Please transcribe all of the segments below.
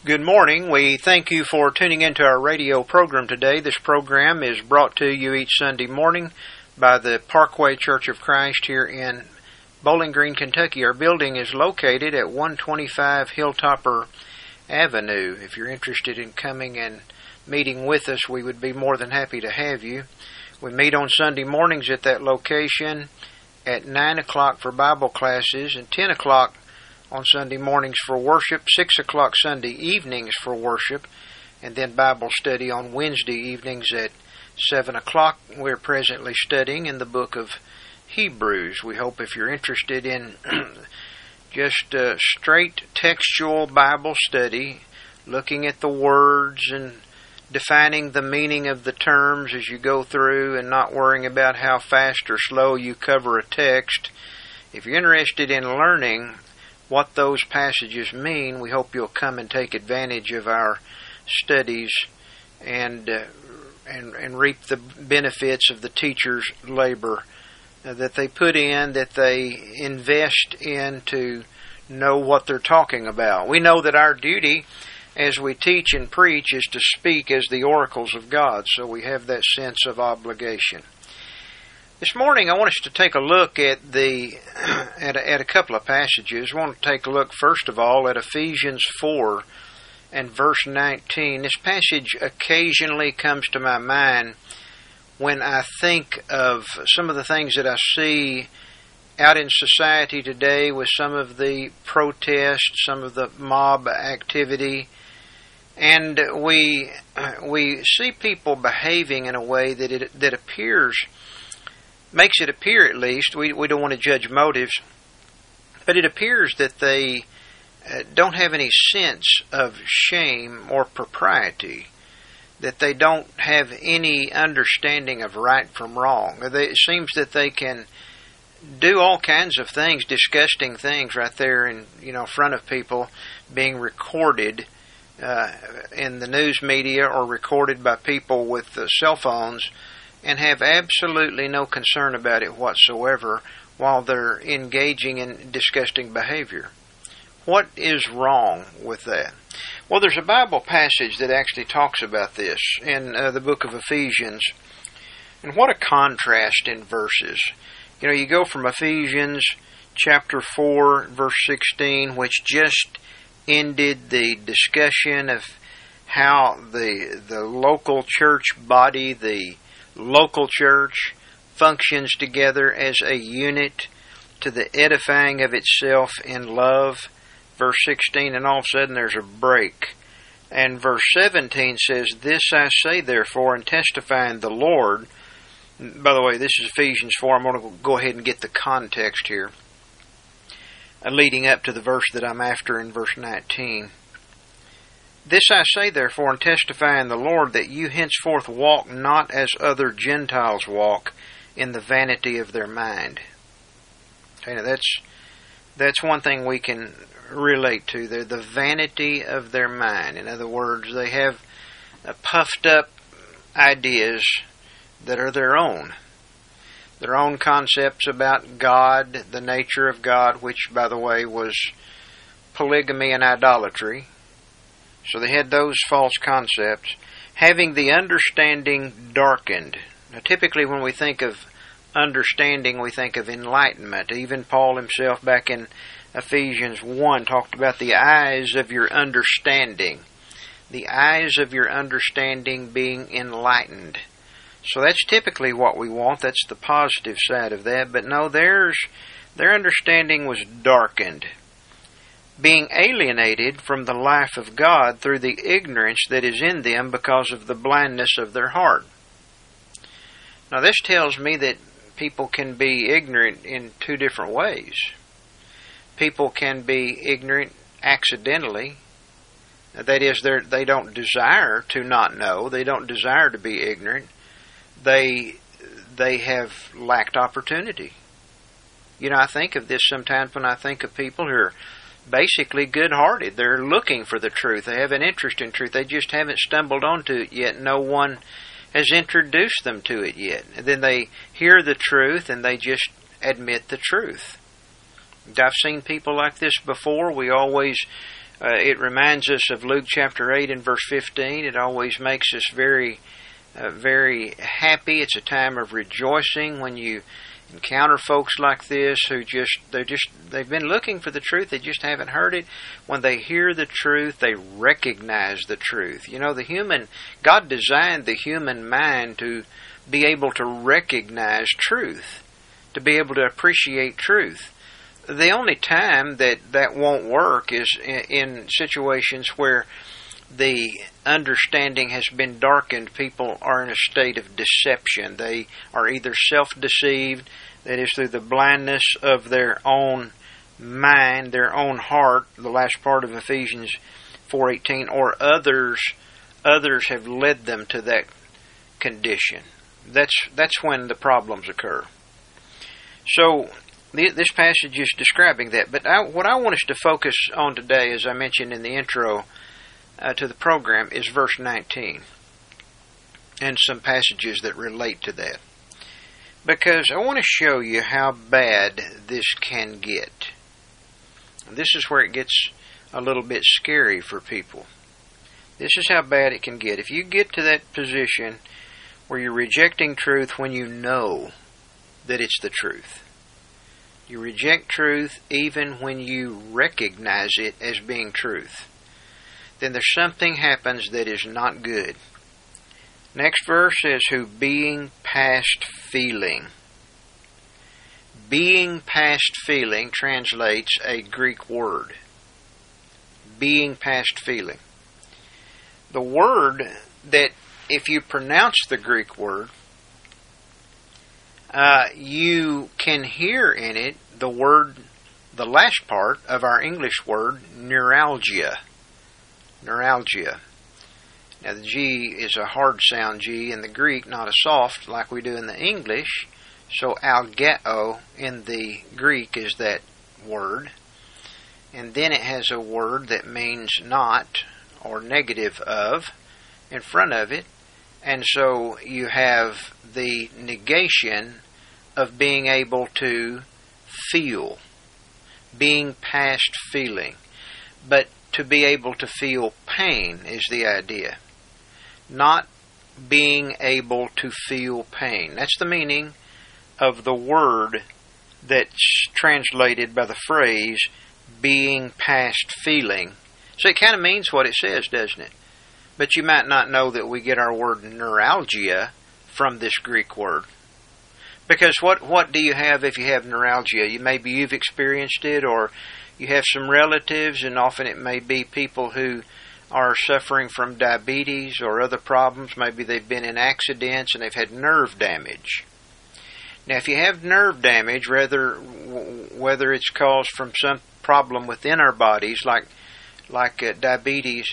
Good morning. We thank you for tuning into our radio program today. This program is brought to you each Sunday morning by the Parkway Church of Christ here in Bowling Green, Kentucky. Our building is located at 125 Hilltopper Avenue. If you're interested in coming and meeting with us, we would be more than happy to have you. We meet on Sunday mornings at that location at 9 o'clock for Bible classes and 10 o'clock on Sunday mornings for worship, 6 o'clock Sunday evenings for worship, and then Bible study on Wednesday evenings at 7 o'clock. We're presently studying in the book of Hebrews. We hope if you're interested in just straight textual Bible study, looking at the words and defining the meaning of the terms as you go through and not worrying about how fast or slow you cover a text, if you're interested in learning what those passages mean, we hope you'll come and take advantage of our studies and reap the benefits of the teacher's labor that they put in, that they invest in to know what they're talking about. We know that our duty as we teach and preach is to speak as the oracles of God, so we have that sense of obligation. This morning I want us to take a look at a couple of passages. I want to take a look first of all at Ephesians 4 and verse 19. This passage occasionally comes to my mind when I think of some of the things that I see out in society today with some of the protests, some of the mob activity, and we see people behaving in a way that makes it appear, at least, we don't want to judge motives, but it appears that they don't have any sense of shame or propriety, that they don't have any understanding of right from wrong. It seems that they can do all kinds of things, disgusting things right there in front of people, being recorded in the news media or recorded by people with cell phones, and have absolutely no concern about it whatsoever while they're engaging in disgusting behavior. What is wrong with that? Well, there's a Bible passage that actually talks about this in the book of Ephesians. And what a contrast in verses. You go from Ephesians chapter 4, verse 16, which just ended the discussion of how the local church body, the local church, functions together as a unit to the edifying of itself in love. Verse 16, and all of a sudden there's a break. And verse 17 says, "This I say therefore, and testify in the Lord." By the way, this is Ephesians 4. I'm going to go ahead and get the context here, leading up to the verse that I'm after in verse 19. "This I say therefore, and testify in the Lord, that you henceforth walk not as other Gentiles walk, in the vanity of their mind." Okay, now that's one thing we can relate to. They're the vanity of their mind. In other words, they have puffed up ideas that are their own concepts about God, the nature of God, which, by the way, was polygamy and idolatry. So they had those false concepts, having the understanding darkened. Now, typically when we think of understanding, we think of enlightenment. Even Paul himself back in Ephesians 1 talked about the eyes of your understanding. The eyes of your understanding being enlightened. So that's typically what we want. That's the positive side of that. But no, their understanding was darkened, being alienated from the life of God through the ignorance that is in them because of the blindness of their heart. Now this tells me that people can be ignorant in two different ways. People can be ignorant accidentally. That is, they don't desire to not know. They don't desire to be ignorant. They have lacked opportunity. I think of this sometimes when I think of people who are basically good-hearted. They're looking for the truth. They have an interest in truth. They just haven't stumbled onto it yet. No one has introduced them to it yet. And then they hear the truth and they just admit the truth. I've seen people like this before. We always It reminds us of Luke chapter 8 and verse 15. It always makes us very happy. It's a time of rejoicing when you encounter folks like this who they've been looking for the truth, they just haven't heard it. When they hear the truth, they recognize the truth. You know, God designed the human mind to be able to recognize truth, to be able to appreciate truth. The only time that won't work is in situations where the understanding has been darkened. People are in a state of deception. They are either self-deceived, that is through the blindness of their own mind, their own heart, the last part of Ephesians 4:18, or others have led them to that condition. That's when the problems occur. So this passage is describing that. But what I want us to focus on today, as I mentioned in the intro to the program, is verse 19 and some passages that relate to that. Because I want to show you how bad this can get. This is where it gets a little bit scary for people. This is how bad it can get. If you get to that position where you're rejecting truth when you know that it's the truth. You reject truth even when you recognize it as being truth. Then there's something happens that is not good. Next verse says, who being past feeling. Being past feeling translates a Greek word. Being past feeling. The word that, if you pronounce the Greek word, you can hear in it the word, the last part of our English word, neuralgia. Neuralgia. Now the G is a hard sound G in the Greek, not a soft like we do in the English. So algeo in the Greek is that word. And then it has a word that means not or negative of in front of it. And so you have the negation of being able to feel, being past feeling. But to be able to feel pain is the idea. Not being able to feel pain. That's the meaning of the word that's translated by the phrase being past feeling. So it kind of means what it says, doesn't it? But you might not know that we get our word neuralgia from this Greek word. Because what do you have if you have neuralgia? Maybe you've experienced it, or you have some relatives, and often it may be people who are suffering from diabetes or other problems. Maybe they've been in accidents and they've had nerve damage. Now, if you have nerve damage, whether it's caused from some problem within our bodies, like diabetes,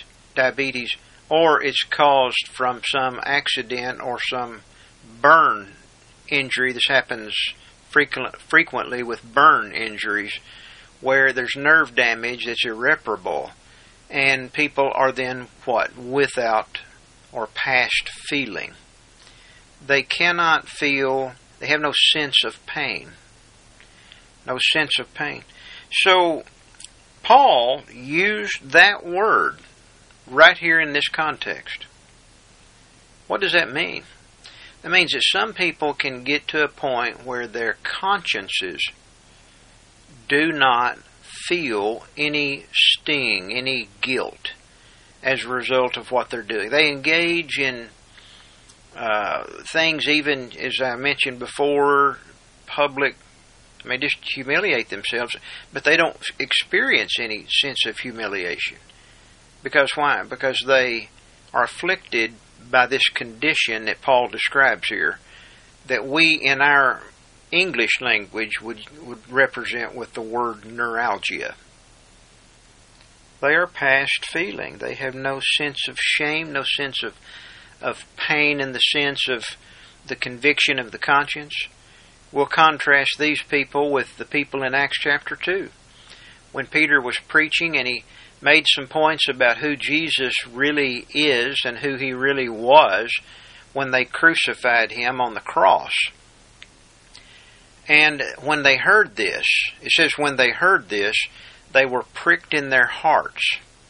or it's caused from some accident or some burn injury. This happens frequently with burn injuries, where there's nerve damage that's irreparable, and people are then without or past feeling. They cannot feel. They have no sense of pain. No sense of pain. So Paul used that word right here in this context. What does that mean? That means that some people can get to a point where their consciences do not feel any sting, any guilt as a result of what they're doing. They engage in things, even as I mentioned before, public, just humiliate themselves, but they don't experience any sense of humiliation. Because why? Because they are afflicted by this condition that Paul describes here, that we in our English language would represent with the word neuralgia. They are past feeling. They have no sense of shame, no sense of pain in the sense of the conviction of the conscience. We'll contrast these people with the people in Acts chapter 2. When Peter was preaching and he made some points about who Jesus really is and who he really was when they crucified him on the cross. And when they heard this, it says when they heard this, they were pricked in their hearts.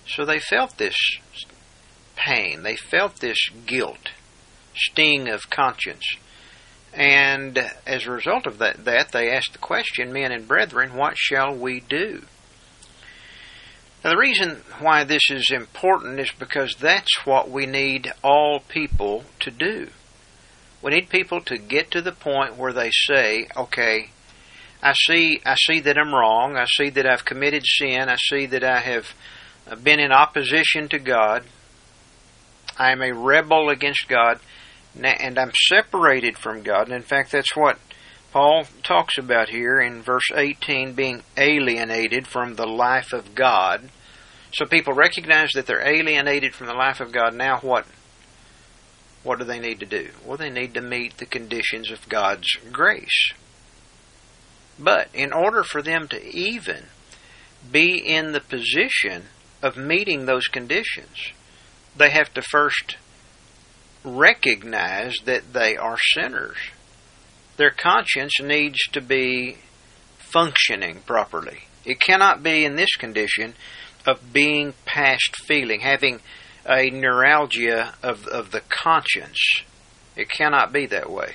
So they felt this pain. They felt this guilt, sting of conscience. And as a result of that, they asked the question, men and brethren, what shall we do? Now, the reason why this is important is because that's what we need all people to do. We need people to get to the point where they say, okay, I see that I'm wrong. I see that I've committed sin. I see that I have been in opposition to God. I am a rebel against God, and I'm separated from God. And in fact, that's what Paul talks about here in verse 18, being alienated from the life of God. So people recognize that they're alienated from the life of God. Now what do they need to do? Well, they need to meet the conditions of God's grace. But in order for them to even be in the position of meeting those conditions, they have to first recognize that they are sinners. Their conscience needs to be functioning properly. It cannot be in this condition of being past feeling, having a neuralgia of the conscience. It cannot be that way.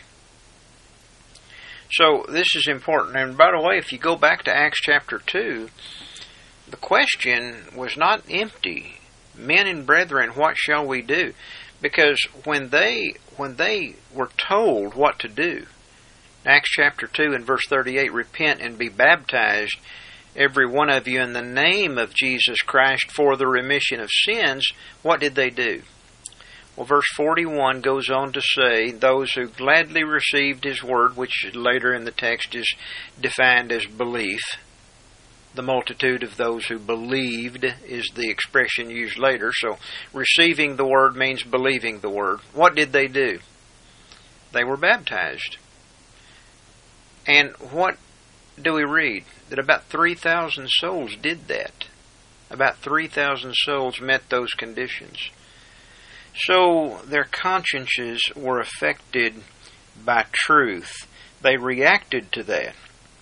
So this is important. And by the way, if you go back to Acts chapter 2, the question was not empty. Men and brethren, what shall we do? Because when they were told what to do, Acts chapter 2 and verse 38, repent and be baptized, every one of you, in the name of Jesus Christ for the remission of sins, what did they do? Well, verse 41 goes on to say, those who gladly received His word, which later in the text is defined as belief. The multitude of those who believed is the expression used later. So receiving the word means believing the word. What did they do? They were baptized. And what do we read? That about 3,000 souls did that. About 3,000 souls met those conditions. So their consciences were affected by truth. They reacted to that.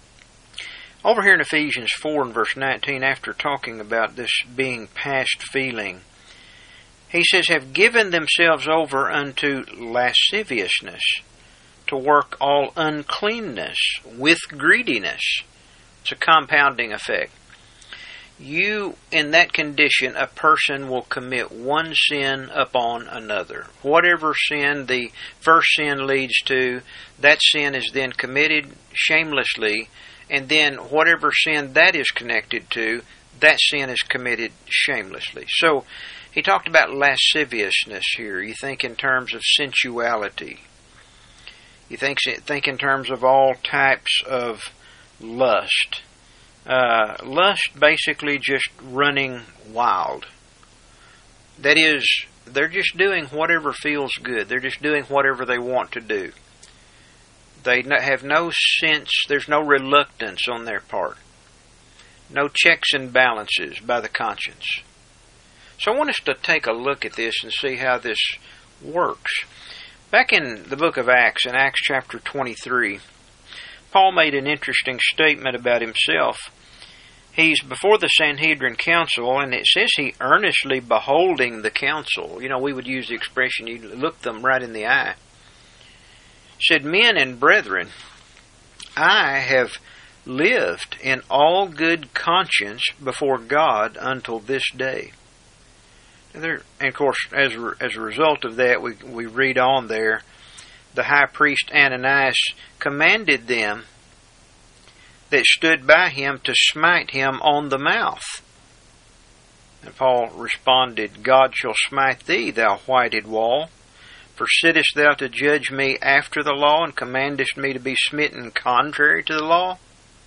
Over here in Ephesians 4 and verse 19, after talking about this being past feeling, he says, have given themselves over unto lasciviousness, to work all uncleanness with greediness. It's a compounding effect. You, in that condition, a person will commit one sin upon another. Whatever sin the first sin leads to, that sin is then committed shamelessly, and then whatever sin that is connected to, that sin is committed shamelessly. So, he talked about lasciviousness here. You think in terms of sensuality. You think in terms of all types of lust. Lust basically just running wild. That is, they're just doing whatever feels good. They're just doing whatever they want to do. They have no sense, there's no reluctance on their part. No checks and balances by the conscience. So I want us to take a look at this and see how this works. Back in the book of Acts, in Acts chapter 23, Paul made an interesting statement about himself. He's before the Sanhedrin council, and it says he earnestly beholding the council. You know, we would use the expression, you look them right in the eye. Said, men and brethren, I have lived in all good conscience before God until this day. And of course, as a result of that, we read on there, the high priest Ananias commanded them that stood by him to smite him on the mouth. And Paul responded, God shall smite thee, thou whited wall. For sittest thou to judge me after the law, and commandest me to be smitten contrary to the law?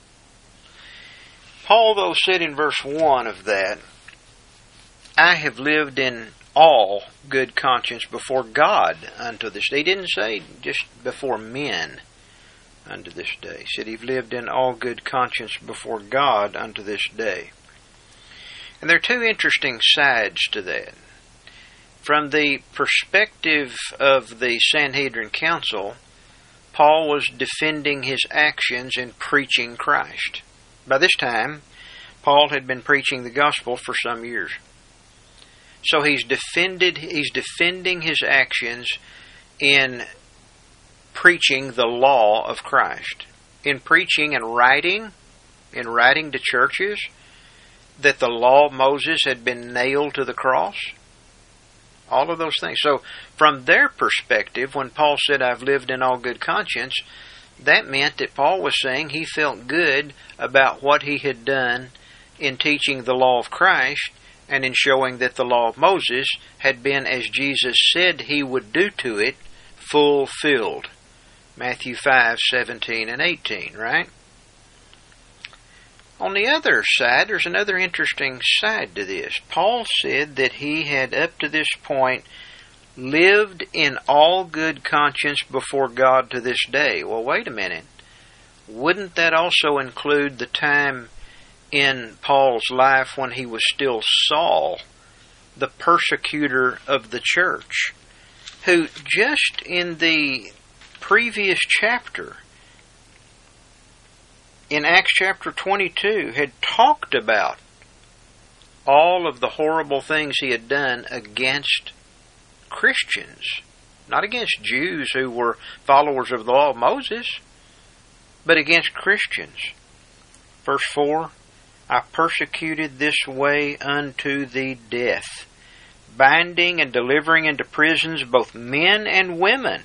Paul, though, said in verse 1 of that, I have lived in all good conscience before God unto this day. He didn't say just before men unto this day. He said he've lived in all good conscience before God unto this day. And there are two interesting sides to that. From the perspective of the Sanhedrin Council, Paul was defending his actions in preaching Christ. By this time, Paul had been preaching the gospel for some years. So he's defending his actions in preaching the law of Christ. In preaching and writing to churches that the law of Moses had been nailed to the cross. All of those things. So from their perspective, when Paul said, I've lived in all good conscience, that meant that Paul was saying he felt good about what he had done in teaching the law of Christ and in showing that the law of Moses had been, as Jesus said he would do to it, fulfilled. Matthew 5:17 and 18, right? On the other side, there's another interesting side to this. Paul said that he had up to this point lived in all good conscience before God to this day. Well, wait a minute. Wouldn't that also include the time in Paul's life when he was still Saul, the persecutor of the church, who just in the previous chapter, in Acts chapter 22, had talked about all of the horrible things he had done against Christians, not against Jews who were followers of the law of Moses, but against Christians. Verse 4, I persecuted this way unto the death, binding and delivering into prisons both men and women.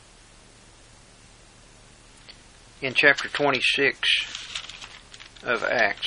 In chapter 26 of Acts,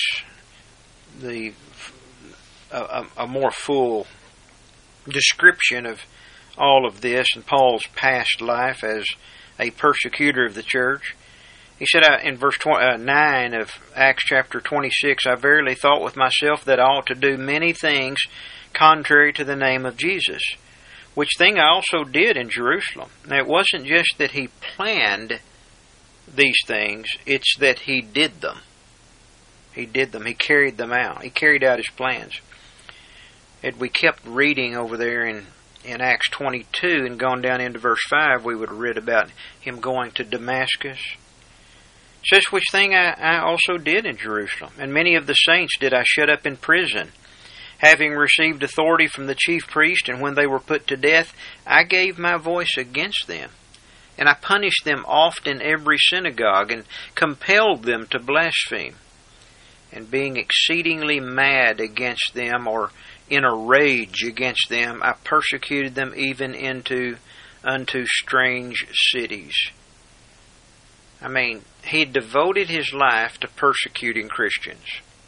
a more full description of all of this and Paul's past life as a persecutor of the church. He said in verse 9 of Acts chapter 26, I verily thought with myself that I ought to do many things contrary to the name of Jesus, which thing I also did in Jerusalem. Now, it wasn't just that he planned these things, it's that he did them. He did them. He carried them out. He carried out his plans. Had we kept reading over there in Acts 22 and gone down into verse 5, we would have read about him going to Damascus. It says, which thing I also did in Jerusalem, and many of the saints did I shut up in prison, having received authority from the chief priest, and when they were put to death, I gave my voice against them. And I punished them oft in every synagogue, and compelled them to blaspheme. And being exceedingly mad against them, or in a rage against them, I persecuted them even unto strange cities. I mean, he devoted his life to persecuting Christians.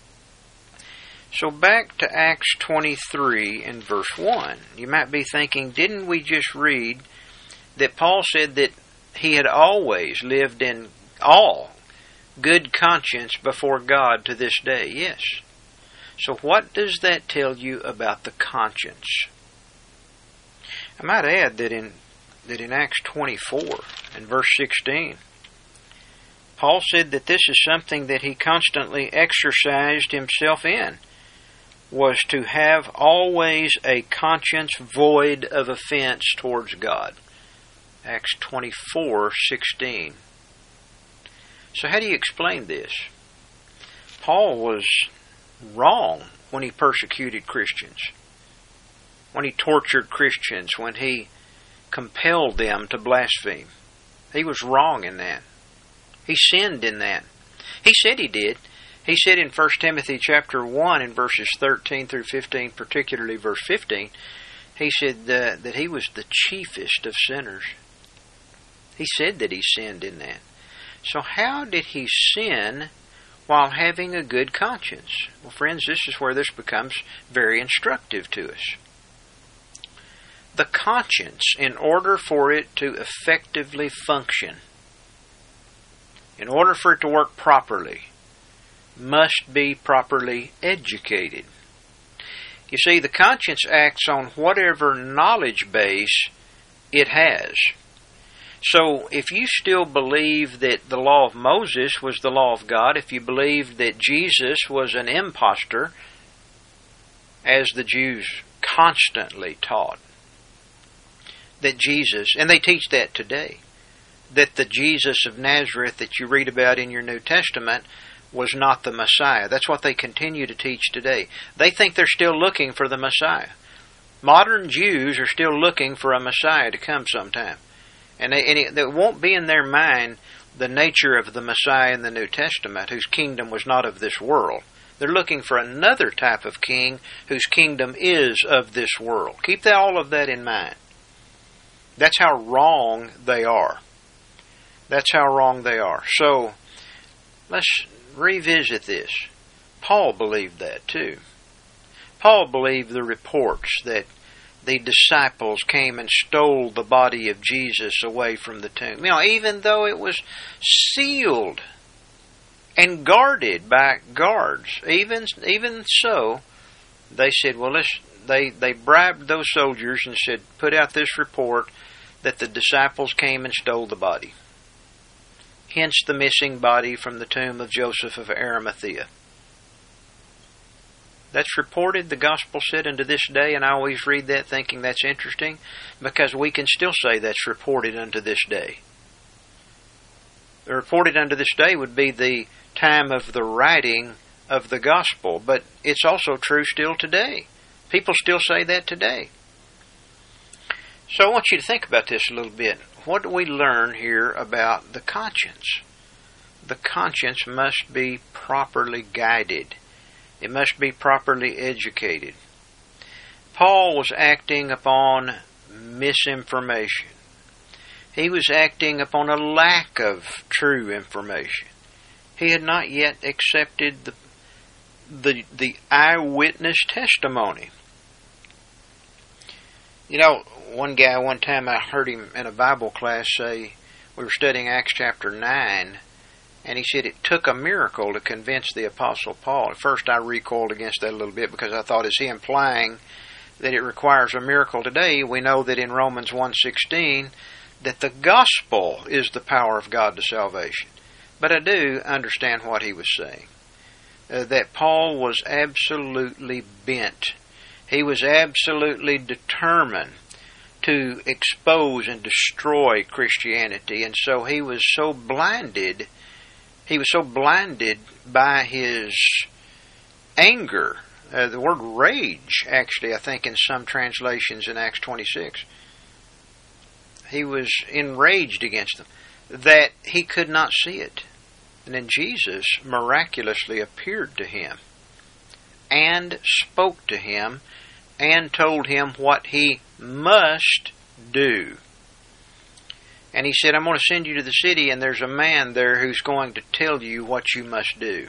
So back to Acts 23 and verse 1. You might be thinking, didn't we just read that Paul said that he had always lived in all good conscience before God to this day? Yes. So what does that tell you about the conscience? I might add that in Acts 24 and verse 16, Paul said that this is something that he constantly exercised himself in, was to have always a conscience void of offense towards God. Acts 24:16. So how do you explain this? Paul was wrong when he persecuted Christians, when he tortured Christians, when he compelled them to blaspheme. He was wrong in that. He sinned in that. He said he did. He said in 1 Timothy chapter 1 in verses 13 through 15, particularly verse 15, he said that he was the chiefest of sinners. He said that he sinned in that. So how did he sin while having a good conscience? Well, friends, this is where this becomes very instructive to us. The conscience, in order for it to effectively function, in order for it to work properly, must be properly educated. You see, the conscience acts on whatever knowledge base it has. So, if you still believe that the law of Moses was the law of God, if you believe that Jesus was an impostor, as the Jews constantly taught, that Jesus, and they teach that today, that the Jesus of Nazareth that you read about in your New Testament was not the Messiah. That's what they continue to teach today. They think they're still looking for the Messiah. Modern Jews are still looking for a Messiah to come sometime. And it won't be in their mind the nature of the Messiah in the New Testament, whose kingdom was not of this world. They're looking for another type of king whose kingdom is of this world. Keep all of that in mind. That's how wrong they are. That's how wrong they are. So, let's revisit this. Paul believed that too. Paul believed the reports that the disciples came and stole the body of Jesus away from the tomb. Even though it was sealed and guarded by guards, even so, they said, they bribed those soldiers and said, put out this report that the disciples came and stole the body. Hence the missing body from the tomb of Joseph of Arimathea. That's reported, the gospel said, unto this day, and I always read that thinking that's interesting, because we can still say that's reported unto this day. The reported unto this day would be the time of the writing of the gospel, but it's also true still today. People still say that today. So I want you to think about this a little bit. What do we learn here about the conscience? The conscience must be properly guided. It must be properly educated. Paul was acting upon misinformation. He was acting upon a lack of true information. He had not yet accepted the eyewitness testimony. One guy, one time I heard him in a Bible class say, we were studying Acts chapter 9, and he said it took a miracle to convince the Apostle Paul. At first I recoiled against that a little bit because I thought, is he implying that it requires a miracle today? We know that in Romans 1:16 that the gospel is the power of God to salvation. But I do understand what he was saying. That Paul was absolutely bent. He was absolutely determined to expose and destroy Christianity. And so he was so blinded. He was so blinded by his anger. The word rage, actually, I think in some translations in Acts 26. He was enraged against them, that he could not see it. And then Jesus miraculously appeared to him and spoke to him and told him what he must do. And he said, I'm going to send you to the city, and there's a man there who's going to tell you what you must do.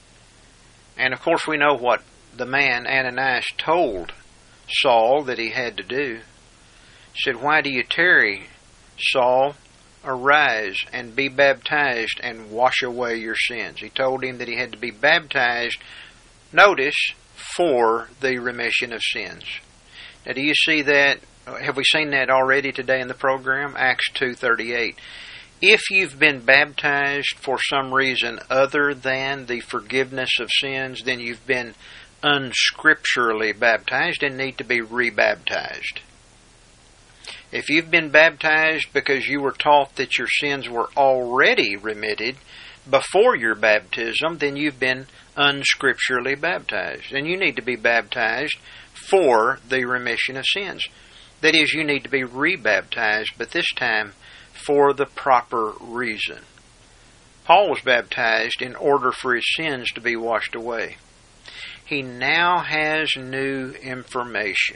And of course we know what the man, Ananias, told Saul that he had to do. He said, why do you tarry, Saul? Arise and be baptized and wash away your sins. He told him that he had to be baptized, notice, for the remission of sins. Now do you see that? Have we seen that already today in the program? Acts 2:38. If you've been baptized for some reason other than the forgiveness of sins, then you've been unscripturally baptized and need to be rebaptized. If you've been baptized because you were taught that your sins were already remitted before your baptism, then you've been unscripturally baptized. And you need to be baptized for the remission of sins. That is, you need to be rebaptized, but this time for the proper reason. Paul was baptized in order for his sins to be washed away. He now has new information.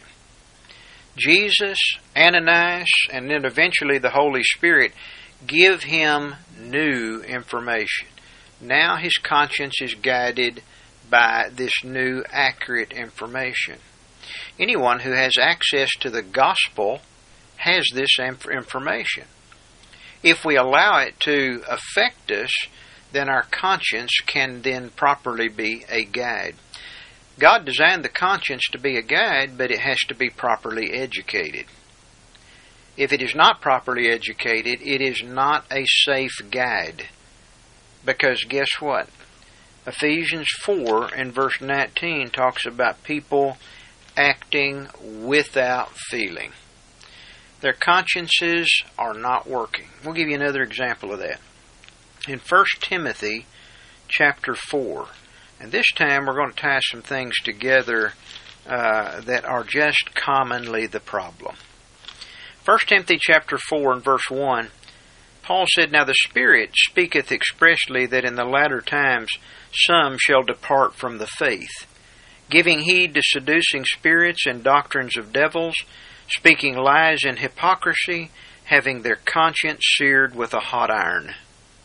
Jesus, Ananias, and then eventually the Holy Spirit give him new information. Now his conscience is guided by this new accurate information. Anyone who has access to the gospel has this information. If we allow it to affect us, then our conscience can then properly be a guide. God designed the conscience to be a guide, but it has to be properly educated. If it is not properly educated, it is not a safe guide. Because guess what? Ephesians 4 and verse 19 talks about people acting without feeling. Their consciences are not working. We'll give you another example of that. In 1 Timothy chapter 4, and this time we're going to tie some things together that are just commonly the problem. 1 Timothy chapter 4 and verse 1, Paul said, "Now the Spirit speaketh expressly that in the latter times some shall depart from the faith, giving heed to seducing spirits and doctrines of devils, speaking lies and hypocrisy, having their conscience seared with a hot iron."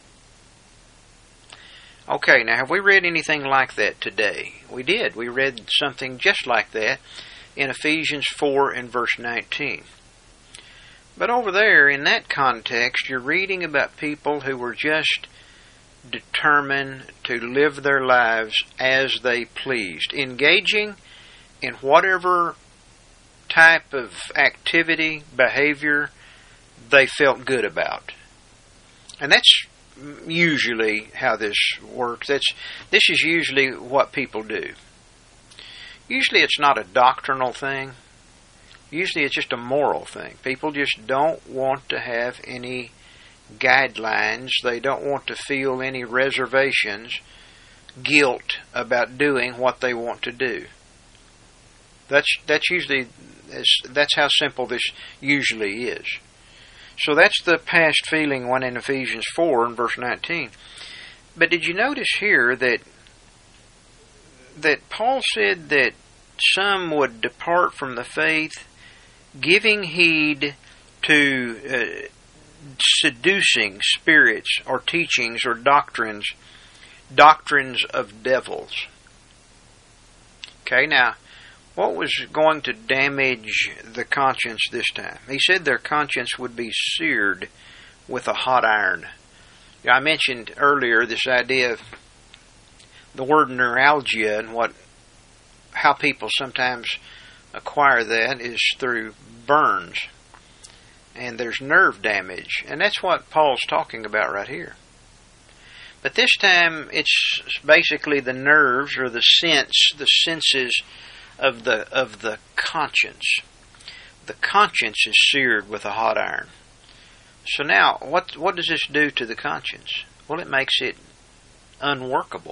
Okay, now have we read anything like that today? We did. We read something just like that in Ephesians 4 and verse 19. But over there, in that context, you're reading about people who were just determined to live their lives as they pleased, engaging in whatever type of activity, behavior they felt good about. And that's usually how this works. This is usually what people do. Usually it's not a doctrinal thing. Usually it's just a moral thing. People just don't want to have any guidelines. They don't want to feel any reservations, guilt about doing what they want to do. That's how simple this usually is. So that's the past feeling one in Ephesians 4 and verse 19. But did you notice here that Paul said that some would depart from the faith, giving heed to seducing spirits or teachings or doctrines of devils? Okay, now, what was going to damage the conscience this time? He said their conscience would be seared with a hot iron. I mentioned earlier this idea of the word neuralgia and how people sometimes acquire that is through burns. And there's nerve damage. And that's what Paul's talking about right here. But this time it's basically the nerves or the senses of the conscience. The conscience is seared with a hot iron. So now, what does this do to the conscience? Well, it makes it unworkable.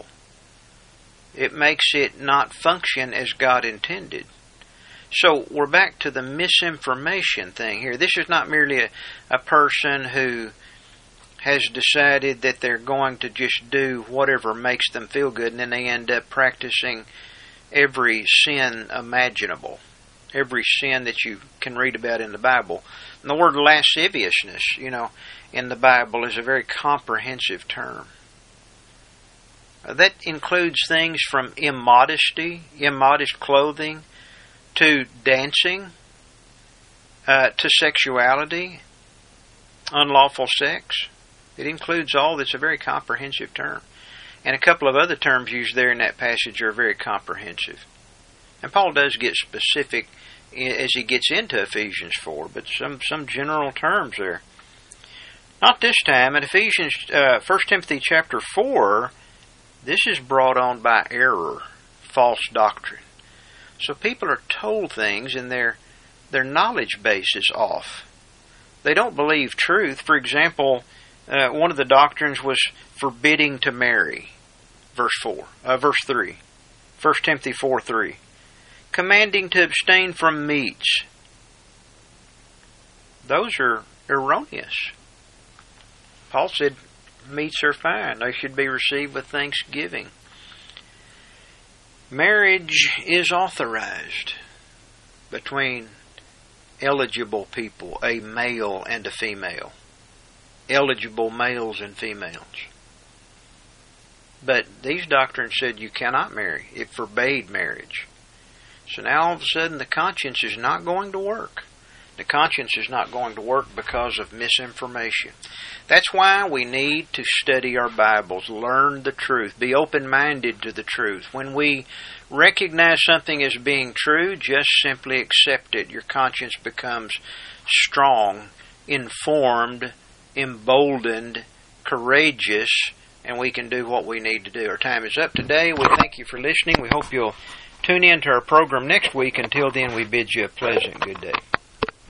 It makes it not function as God intended. So we're back to the misinformation thing here. This is not merely a person who has decided that they're going to just do whatever makes them feel good, and then they end up practicing every sin imaginable, every sin that you can read about in the Bible. And the word lasciviousness, in the Bible is a very comprehensive term. That includes things from immodesty, immodest clothing, to dancing, to sexuality, unlawful sex. It includes all. It's a very comprehensive term. And a couple of other terms used there in that passage are very comprehensive. And Paul does get specific as he gets into Ephesians 4, but some general terms there. Not this time. In 1 Timothy chapter 4, this is brought on by error, false doctrine. So people are told things and their knowledge base is off. They don't believe truth. For example, one of the doctrines was forbidding to marry. Verse 3. 1 Timothy 4:3. Commanding to abstain from meats. Those are erroneous. Paul said meats are fine. They should be received with thanksgiving. Marriage is authorized between eligible people, a male and a female. Eligible males and females. But these doctrines said you cannot marry. It forbade marriage. So now all of a sudden the conscience is not going to work. The conscience is not going to work because of misinformation. That's why we need to study our Bibles, learn the truth, be open-minded to the truth. When we recognize something as being true, just simply accept it. Your conscience becomes strong, informed, emboldened, courageous, and we can do what we need to do. Our time is up today. We thank you for listening. We hope you'll tune in to our program next week. Until then, we bid you a pleasant good day.